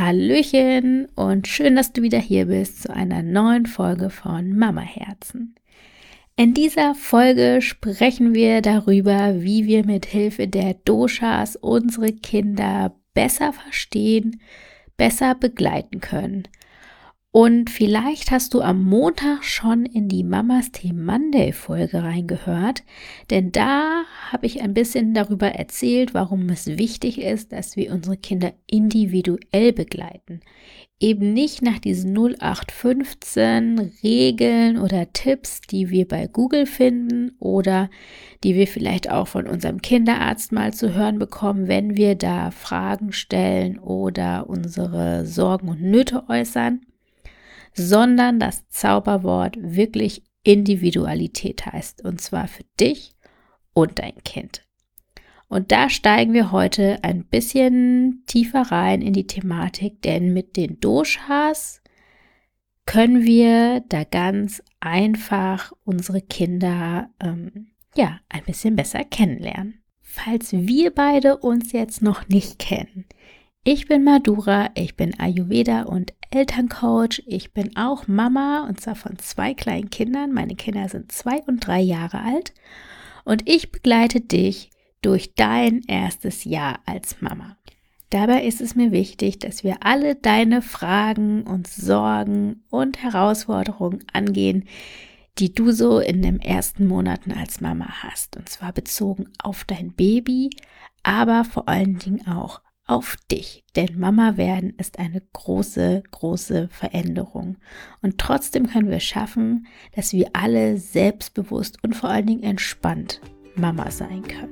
Hallöchen und schön, dass du wieder hier bist zu einer neuen Folge von Mama Herzen. In dieser Folge sprechen wir darüber, wie wir mit Hilfe der Doshas unsere Kinder besser verstehen, besser begleiten können. Und vielleicht hast du am Montag schon in die Mamas Tea Monday Folge reingehört, denn da habe ich ein bisschen darüber erzählt, warum es wichtig ist, dass wir unsere Kinder individuell begleiten. Eben nicht nach diesen 0815 Regeln oder Tipps, die wir bei Google finden oder die wir vielleicht auch von unserem Kinderarzt mal zu hören bekommen, wenn wir da Fragen stellen oder unsere Sorgen und Nöte äußern, sondern das Zauberwort wirklich Individualität heißt, und zwar für dich und dein Kind. Und da steigen wir heute ein bisschen tiefer rein in die Thematik, denn mit den Doshas können wir da ganz einfach unsere Kinder ein bisschen besser kennenlernen. Falls wir beide uns jetzt noch nicht kennen, ich bin Madhura, ich bin Ayurveda und Elterncoach, ich bin auch Mama und zwar von 2 kleinen Kindern. Meine Kinder sind 2 und 3 Jahre alt und ich begleite dich durch dein erstes Jahr als Mama. Dabei ist es mir wichtig, dass wir alle deine Fragen und Sorgen und Herausforderungen angehen, die du so in den ersten Monaten als Mama hast. Und zwar bezogen auf dein Baby, aber vor allen Dingen auch auf dich, denn Mama werden ist eine große, große Veränderung und trotzdem können wir schaffen, dass wir alle selbstbewusst und vor allen Dingen entspannt Mama sein können.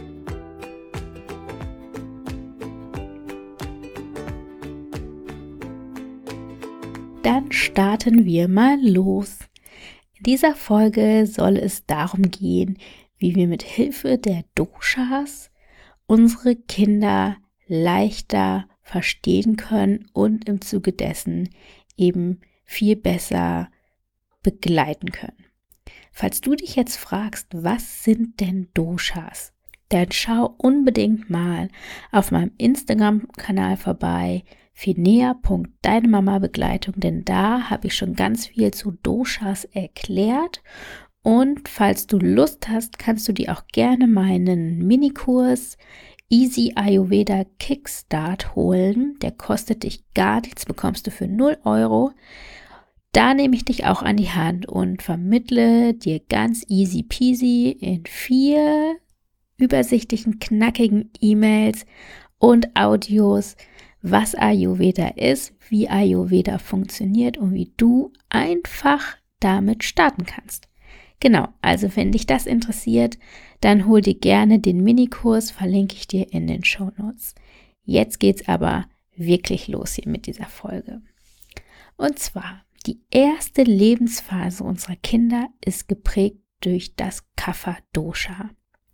Dann starten wir mal los. In dieser Folge soll es darum gehen, wie wir mit Hilfe der Doshas unsere Kinder leichter verstehen können und im Zuge dessen eben viel besser begleiten können. Falls du dich jetzt fragst, was sind denn Doshas, dann schau unbedingt mal auf meinem Instagram-Kanal vorbei, finea.deinemamabegleitung, denn da habe ich schon ganz viel zu Doshas erklärt. Und falls du Lust hast, kannst du dir auch gerne meinen Minikurs Easy Ayurveda Kickstart holen. Der kostet dich gar nichts, bekommst du für 0 Euro. Da nehme ich dich auch an die Hand und vermittle dir ganz easy peasy in 4 übersichtlichen, knackigen E-Mails und Audios, was Ayurveda ist, wie Ayurveda funktioniert und wie du einfach damit starten kannst. Genau, also wenn dich das interessiert, dann hol dir gerne den Minikurs, verlinke ich dir in den Shownotes. Jetzt geht's aber wirklich los hier mit dieser Folge. Und zwar, die erste Lebensphase unserer Kinder ist geprägt durch das Kapha-Dosha.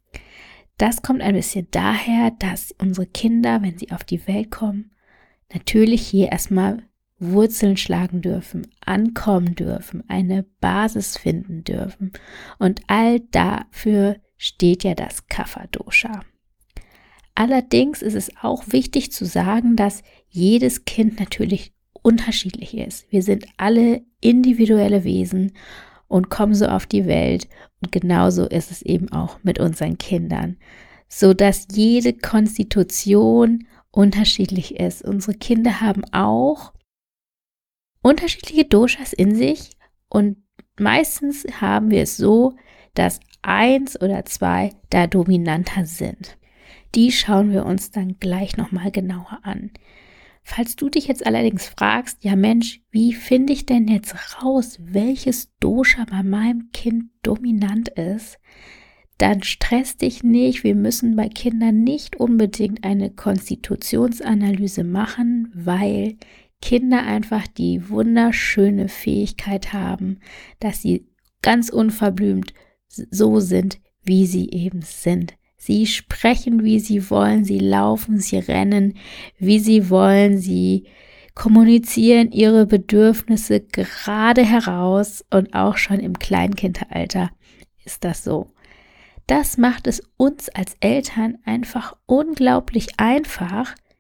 Das kommt ein bisschen daher, dass unsere Kinder, wenn sie auf die Welt kommen, natürlich hier erstmal Wurzeln schlagen dürfen, ankommen dürfen, eine Basis finden dürfen. Und all dafür steht ja das Kapha-Dosha. Allerdings ist es auch wichtig zu sagen, dass jedes Kind natürlich unterschiedlich ist. Wir sind alle individuelle Wesen und kommen so auf die Welt. Und genauso ist es eben auch mit unseren Kindern, sodass jede Konstitution unterschiedlich ist. Unsere Kinder haben auch unterschiedliche Doshas in sich und meistens haben wir es so, dass 1 oder 2 da dominanter sind. Die schauen wir uns dann gleich nochmal genauer an. Falls du dich jetzt allerdings fragst, ja Mensch, wie finde ich denn jetzt raus, welches Dosha bei meinem Kind dominant ist, dann stress dich nicht. Wir müssen bei Kindern nicht unbedingt eine Konstitutionsanalyse machen, weil Kinder einfach die wunderschöne Fähigkeit haben, dass sie ganz unverblümt so sind, wie sie eben sind. Sie sprechen, wie sie wollen, sie laufen, sie rennen, wie sie wollen, sie kommunizieren ihre Bedürfnisse gerade heraus und auch schon im Kleinkindalter ist das so. Das macht es uns als Eltern einfach unglaublich einfach,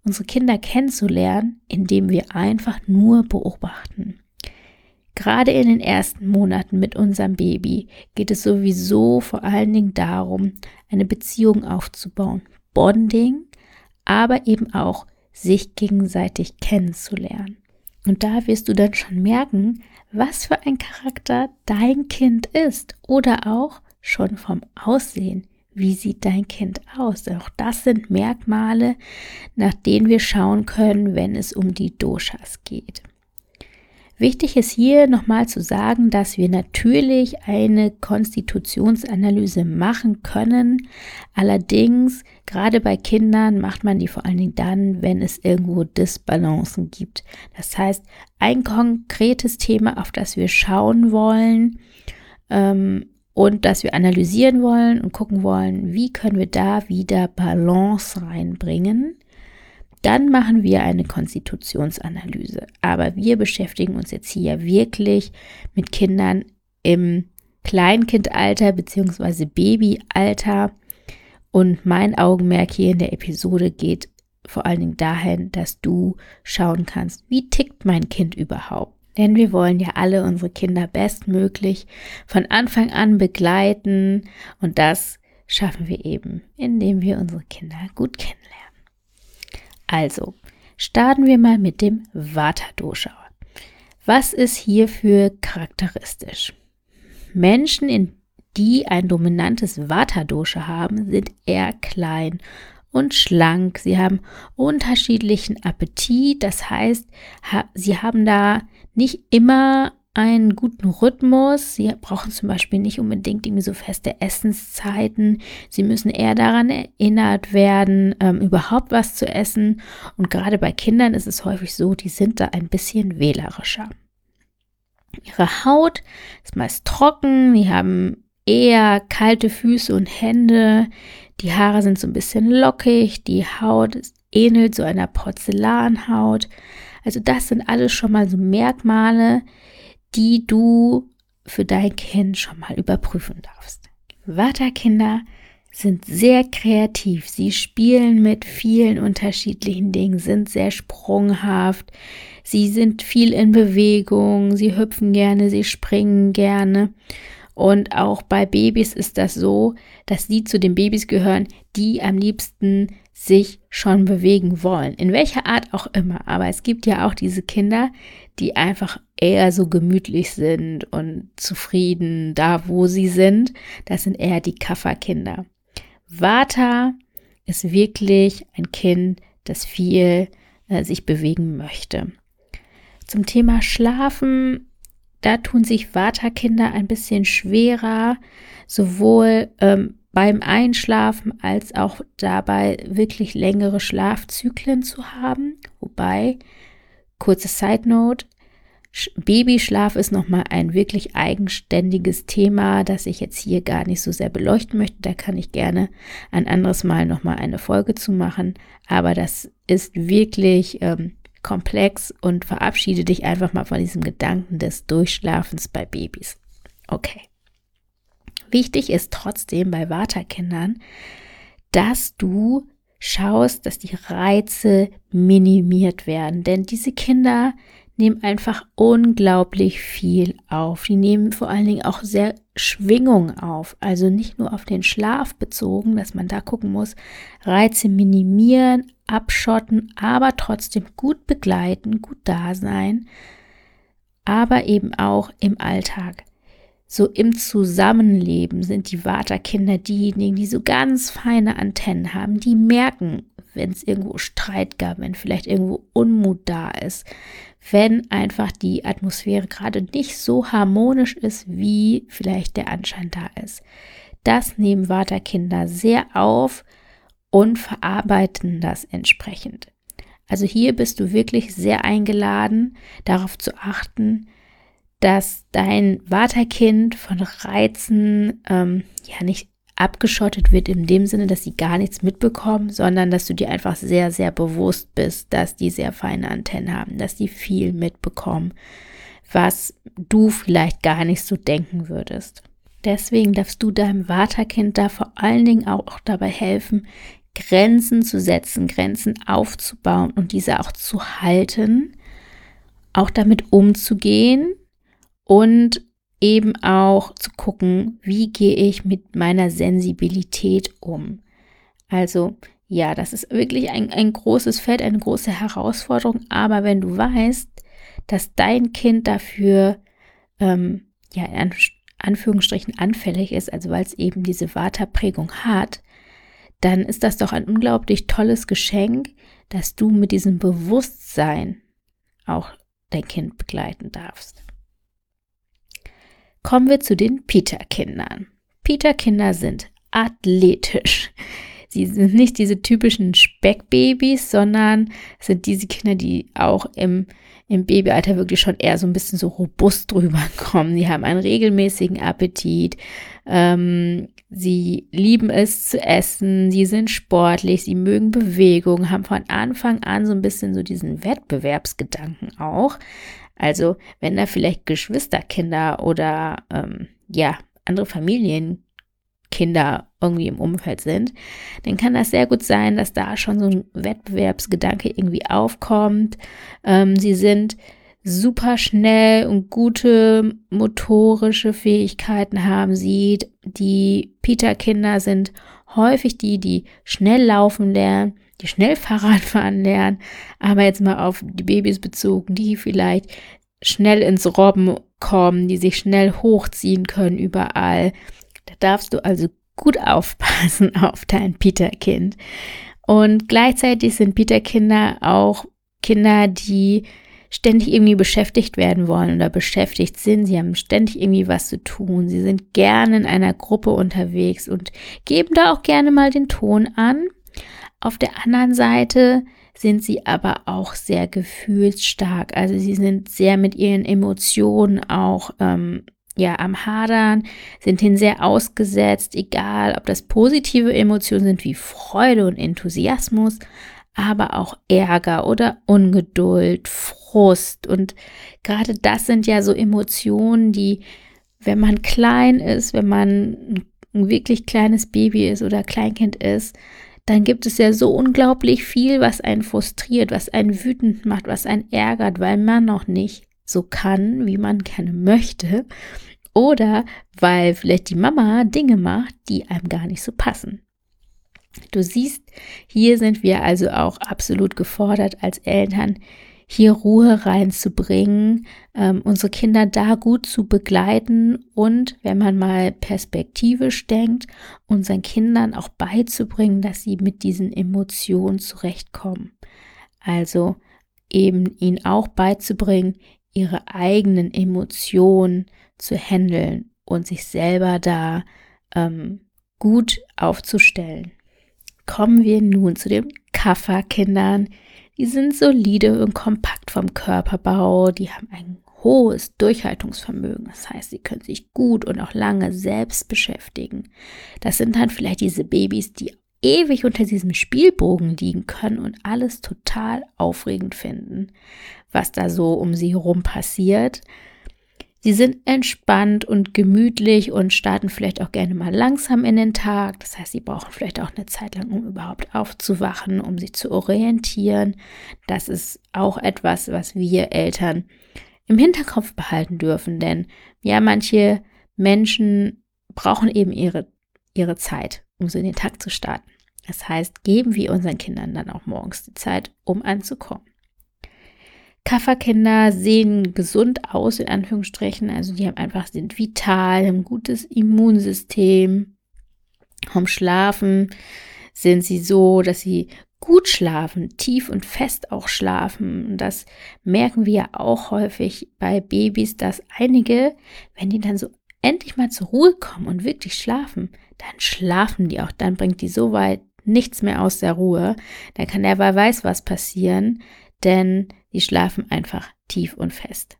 unsere Kinder kennenzulernen, indem wir einfach nur beobachten. Gerade in den ersten Monaten mit unserem Baby geht es sowieso vor allen Dingen darum, eine Beziehung aufzubauen, Bonding, aber eben auch sich gegenseitig kennenzulernen. Und da wirst du dann schon merken, was für ein Charakter dein Kind ist oder auch schon vom Aussehen. Wie sieht dein Kind aus? Auch das sind Merkmale, nach denen wir schauen können, wenn es um die Doshas geht. Wichtig ist hier nochmal zu sagen, dass wir natürlich eine Konstitutionsanalyse machen können. Allerdings, gerade bei Kindern macht man die vor allen Dingen dann, wenn es irgendwo Disbalancen gibt. Das heißt, ein konkretes Thema, auf das wir schauen wollen und das wir analysieren wollen und gucken wollen, wie können wir da wieder Balance reinbringen. Dann machen wir eine Konstitutionsanalyse. Aber wir beschäftigen uns jetzt hier wirklich mit Kindern im Kleinkindalter bzw. Babyalter. Und mein Augenmerk hier in der Episode geht vor allen Dingen dahin, dass du schauen kannst, wie tickt mein Kind überhaupt? Denn wir wollen ja alle unsere Kinder bestmöglich von Anfang an begleiten. Und das schaffen wir eben, indem wir unsere Kinder gut kennenlernen. Also, starten wir mal mit dem Vata-Dosha. Was ist hierfür charakteristisch? Menschen, die ein dominantes Vata-Dosha haben, sind eher klein und schlank. Sie haben unterschiedlichen Appetit, das heißt, sie haben da nicht immer einen guten Rhythmus. Sie brauchen zum Beispiel nicht unbedingt irgendwie so feste Essenszeiten. Sie müssen eher daran erinnert werden, überhaupt was zu essen. Und gerade bei Kindern ist es häufig so, die sind da ein bisschen wählerischer. Ihre Haut ist meist trocken. Die haben eher kalte Füße und Hände. Die Haare sind so ein bisschen lockig. Die Haut ähnelt so einer Porzellanhaut. Also das sind alles schon mal so Merkmale, die du für dein Kind schon mal überprüfen darfst. Vata-Kinder sind sehr kreativ. Sie spielen mit vielen unterschiedlichen Dingen, sind sehr sprunghaft. Sie sind viel in Bewegung. Sie hüpfen gerne, sie springen gerne. Und auch bei Babys ist das so, dass sie zu den Babys gehören, die am liebsten sich schon bewegen wollen. In welcher Art auch immer. Aber es gibt ja auch diese Kinder, die einfach eher so gemütlich sind und zufrieden da, wo sie sind. Das sind eher die Kapha-Kinder. Vata ist wirklich ein Kind, das viel sich bewegen möchte. Zum Thema Schlafen, da tun sich Vata-Kinder ein bisschen schwerer, sowohl beim Einschlafen als auch dabei wirklich längere Schlafzyklen zu haben. Wobei, kurze Side Note, Babyschlaf ist nochmal ein wirklich eigenständiges Thema, das ich jetzt hier gar nicht so sehr beleuchten möchte. Da kann ich gerne ein anderes Mal nochmal eine Folge zu machen. Aber das ist wirklich komplex und verabschiede dich einfach mal von diesem Gedanken des Durchschlafens bei Babys. Okay. Wichtig ist trotzdem bei Vata-Kindern, dass du schaust, dass die Reize minimiert werden. Denn diese Kinder nehmen einfach unglaublich viel auf. Die nehmen vor allen Dingen auch sehr Schwingung auf. Also nicht nur auf den Schlaf bezogen, dass man da gucken muss, Reize minimieren, abschotten, aber trotzdem gut begleiten, gut da sein, aber eben auch im Alltag. So im Zusammenleben sind die Vata-Kinder diejenigen, die so ganz feine Antennen haben, die merken, wenn es irgendwo Streit gab, wenn vielleicht irgendwo Unmut da ist, wenn einfach die Atmosphäre gerade nicht so harmonisch ist, wie vielleicht der Anschein da ist. Das nehmen Vata-Kinder sehr auf und verarbeiten das entsprechend. Also hier bist du wirklich sehr eingeladen, darauf zu achten, dass dein Vata-Kind von Reizen nicht abgeschottet wird in dem Sinne, dass sie gar nichts mitbekommen, sondern dass du dir einfach sehr, sehr bewusst bist, dass die sehr feine Antennen haben, dass die viel mitbekommen, was du vielleicht gar nicht so denken würdest. Deswegen darfst du deinem Vata-Kind da vor allen Dingen auch dabei helfen, Grenzen zu setzen, Grenzen aufzubauen und diese auch zu halten, auch damit umzugehen und eben auch zu gucken, wie gehe ich mit meiner Sensibilität um. Also ja, das ist wirklich ein großes Feld, eine große Herausforderung, aber wenn du weißt, dass dein Kind dafür in Anführungsstrichen anfällig ist, also weil es eben diese Vata-Prägung hat, dann ist das doch ein unglaublich tolles Geschenk, dass du mit diesem Bewusstsein auch dein Kind begleiten darfst. Kommen wir zu den Pitta-Kindern. Pitta-Kinder sind athletisch. Sie sind nicht diese typischen Speckbabys, sondern sind diese Kinder, die auch im Babyalter wirklich schon eher so ein bisschen so robust drüber kommen. Die haben einen regelmäßigen Appetit, sie lieben es zu essen, sie sind sportlich, sie mögen Bewegung, haben von Anfang an so ein bisschen so diesen Wettbewerbsgedanken auch. Also wenn da vielleicht Geschwisterkinder oder andere Familienkinder irgendwie im Umfeld sind, dann kann das sehr gut sein, dass da schon so ein Wettbewerbsgedanke irgendwie aufkommt. Sie sind super schnell und gute motorische Fähigkeiten haben sie. Die Pitta-Kinder sind häufig die schnell laufen lernen, die schnell Fahrrad fahren lernen, aber jetzt mal auf die Babys bezogen, die vielleicht schnell ins Robben kommen, die sich schnell hochziehen können überall. Da darfst du also gut aufpassen auf dein Pitta-Kind. Und gleichzeitig sind Pitta-Kinder auch Kinder, die ständig irgendwie beschäftigt werden wollen oder beschäftigt sind. Sie haben ständig irgendwie was zu tun. Sie sind gerne in einer Gruppe unterwegs und geben da auch gerne mal den Ton an. Auf der anderen Seite sind sie aber auch sehr gefühlsstark. Also sie sind sehr mit ihren Emotionen auch am Hadern, sind hin sehr ausgesetzt, egal ob das positive Emotionen sind wie Freude und Enthusiasmus, aber auch Ärger oder Ungeduld, Frust. Und gerade das sind ja so Emotionen, die, wenn man klein ist, wenn man ein wirklich kleines Baby ist oder Kleinkind ist, dann gibt es ja so unglaublich viel, was einen frustriert, was einen wütend macht, was einen ärgert, weil man noch nicht so kann, wie man gerne möchte. Oder weil vielleicht die Mama Dinge macht, die einem gar nicht so passen. Du siehst, hier sind wir also auch absolut gefordert als Eltern, hier Ruhe reinzubringen, unsere Kinder da gut zu begleiten und, wenn man mal perspektivisch denkt, unseren Kindern auch beizubringen, dass sie mit diesen Emotionen zurechtkommen. Also eben ihnen auch beizubringen, ihre eigenen Emotionen zu handeln und sich selber da gut aufzustellen. Kommen wir nun zu den Kapha-Kindern. Die sind solide und kompakt vom Körperbau, die haben ein hohes Durchhaltungsvermögen. Das heißt, sie können sich gut und auch lange selbst beschäftigen. Das sind dann vielleicht diese Babys, die ewig unter diesem Spielbogen liegen können und alles total aufregend finden, was da so um sie herum passiert. Sie sind entspannt und gemütlich und starten vielleicht auch gerne mal langsam in den Tag. Das heißt, sie brauchen vielleicht auch eine Zeit lang, um überhaupt aufzuwachen, um sich zu orientieren. Das ist auch etwas, was wir Eltern im Hinterkopf behalten dürfen. Denn ja, manche Menschen brauchen eben ihre Zeit, um so in den Tag zu starten. Das heißt, geben wir unseren Kindern dann auch morgens die Zeit, um anzukommen. Kapha-Kinder sehen gesund aus, in Anführungsstrichen, also die sind vital, haben ein gutes Immunsystem. Vom Schlafen sind sie so, dass sie gut schlafen, tief und fest auch schlafen. Und das merken wir ja auch häufig bei Babys, dass einige, wenn die dann so endlich mal zur Ruhe kommen und wirklich schlafen, dann schlafen die auch, dann bringt die so weit nichts mehr aus der Ruhe. Dann kann der wer weiß was passieren, denn die schlafen einfach tief und fest.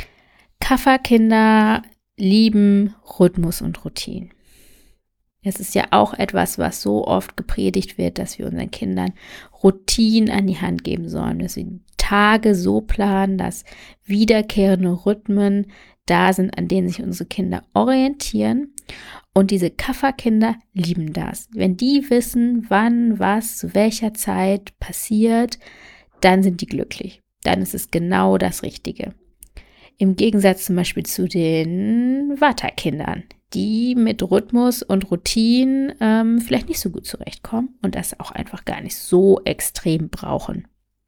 Kapha-Kinder lieben Rhythmus und Routine. Es ist ja auch etwas, was so oft gepredigt wird, dass wir unseren Kindern Routinen an die Hand geben sollen, dass wir Tage so planen, dass wiederkehrende Rhythmen da sind, an denen sich unsere Kinder orientieren. Und diese Kafferkinder lieben das. Wenn die wissen, wann, was, zu welcher Zeit passiert, dann sind die glücklich. Dann ist es genau das Richtige. Im Gegensatz zum Beispiel zu den Vata-Kindern, die mit Rhythmus und Routinen vielleicht nicht so gut zurechtkommen und das auch einfach gar nicht so extrem brauchen.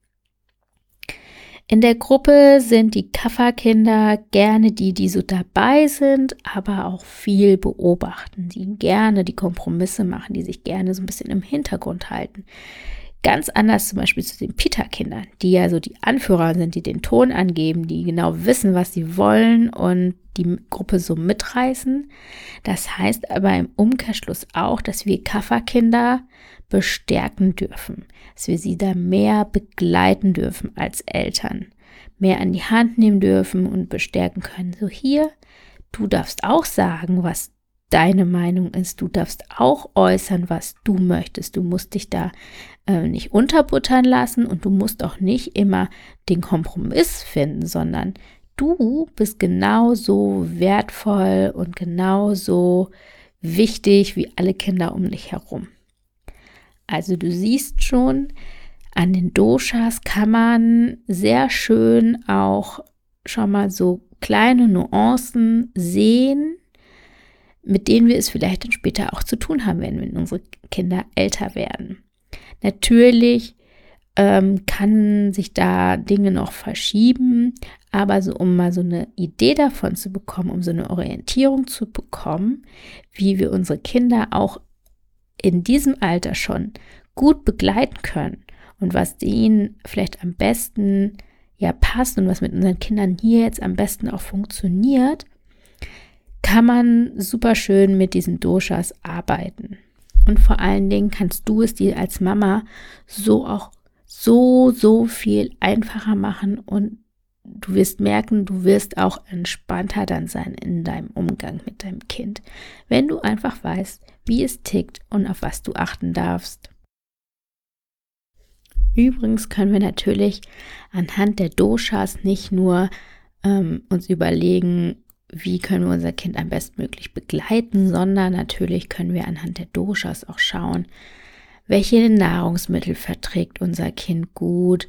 In der Gruppe sind die Kafferkinder gerne die so dabei sind, aber auch viel beobachten, die gerne die Kompromisse machen, die sich gerne so ein bisschen im Hintergrund halten. Ganz anders zum Beispiel zu den Pitta-Kindern, die ja so die Anführer sind, die den Ton angeben, die genau wissen, was sie wollen und die Gruppe so mitreißen. Das heißt aber im Umkehrschluss auch, dass wir Kafferkinder bestärken dürfen, dass wir sie da mehr begleiten dürfen als Eltern, mehr an die Hand nehmen dürfen und bestärken können. So hier, du darfst auch sagen, was deine Meinung ist. Du darfst auch äußern, was du möchtest. Du musst dich da nicht unterbuttern lassen und du musst auch nicht immer den Kompromiss finden, sondern du bist genauso wertvoll und genauso wichtig wie alle Kinder um dich herum. Also du siehst schon, an den Doshas kann man sehr schön auch schon mal so kleine Nuancen sehen, mit denen wir es vielleicht dann später auch zu tun haben werden, wenn unsere Kinder älter werden. Natürlich kann sich da Dinge noch verschieben, aber so um mal so eine Idee davon zu bekommen, um so eine Orientierung zu bekommen, wie wir unsere Kinder auch in diesem Alter schon gut begleiten können und was ihnen vielleicht am besten ja passt und was mit unseren Kindern hier jetzt am besten auch funktioniert, kann man super schön mit diesen Doshas arbeiten. Und vor allen Dingen kannst du es dir als Mama so auch so viel einfacher machen und du wirst merken, du wirst auch entspannter dann sein in deinem Umgang mit deinem Kind, wenn du einfach weißt, wie es tickt und auf was du achten darfst. Übrigens können wir natürlich anhand der Doshas nicht nur uns überlegen, wie können wir unser Kind am bestmöglich begleiten, sondern natürlich können wir anhand der Doshas auch schauen, welche Nahrungsmittel verträgt unser Kind gut,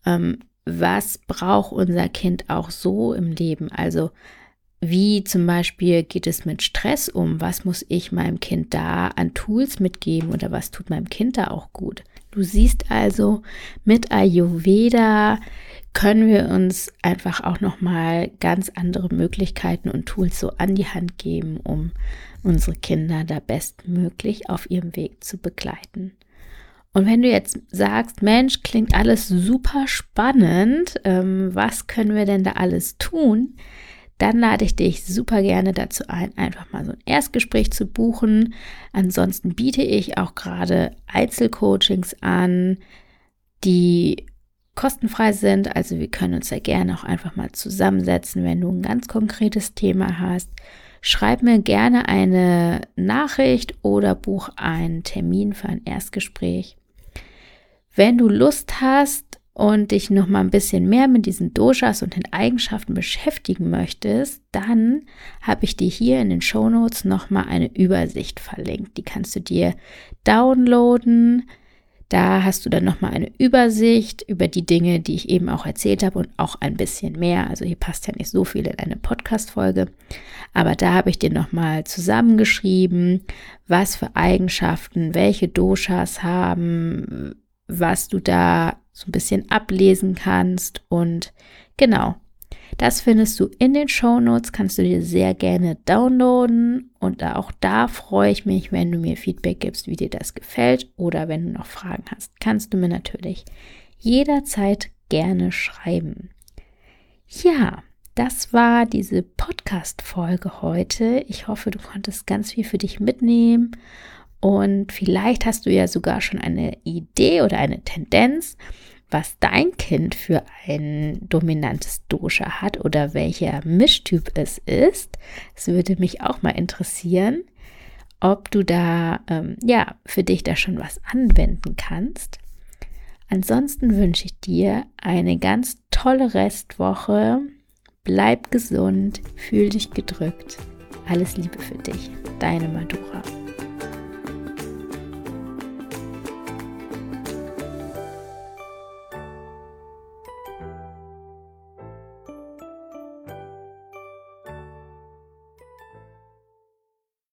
was braucht unser Kind auch so im Leben, also wie zum Beispiel geht es mit Stress um, was muss ich meinem Kind da an Tools mitgeben oder was tut meinem Kind da auch gut. Du siehst also, mit Ayurveda können wir uns einfach auch nochmal ganz andere Möglichkeiten und Tools so an die Hand geben, um unsere Kinder da bestmöglich auf ihrem Weg zu begleiten. Und wenn du jetzt sagst, Mensch, klingt alles super spannend, was können wir denn da alles tun? Dann lade ich dich super gerne dazu ein, einfach mal so ein Erstgespräch zu buchen. Ansonsten biete ich auch gerade Einzelcoachings an, die kostenfrei sind. Also wir können uns ja gerne auch einfach mal zusammensetzen, wenn du ein ganz konkretes Thema hast. Schreib mir gerne eine Nachricht oder buch einen Termin für ein Erstgespräch. Wenn du Lust hast und dich noch mal ein bisschen mehr mit diesen Doshas und den Eigenschaften beschäftigen möchtest, dann habe ich dir hier in den Shownotes noch mal eine Übersicht verlinkt. Die kannst du dir downloaden. Da hast du dann noch mal eine Übersicht über die Dinge, die ich eben auch erzählt habe und auch ein bisschen mehr. Also hier passt ja nicht so viel in eine Podcast-Folge, aber da habe ich dir noch mal zusammengeschrieben, was für Eigenschaften welche Doshas haben, was du da so ein bisschen ablesen kannst und genau, das findest du in den Shownotes, kannst du dir sehr gerne downloaden und auch da freue ich mich, wenn du mir Feedback gibst, wie dir das gefällt oder wenn du noch Fragen hast, kannst du mir natürlich jederzeit gerne schreiben. Ja, das war diese Podcast-Folge heute. Ich hoffe, du konntest ganz viel für dich mitnehmen. Und vielleicht hast du ja sogar schon eine Idee oder eine Tendenz, was dein Kind für ein dominantes Dosha hat oder welcher Mischtyp es ist. Es würde mich auch mal interessieren, ob du da für dich da schon was anwenden kannst. Ansonsten wünsche ich dir eine ganz tolle Restwoche. Bleib gesund, fühl dich gedrückt. Alles Liebe für dich, deine Madhura.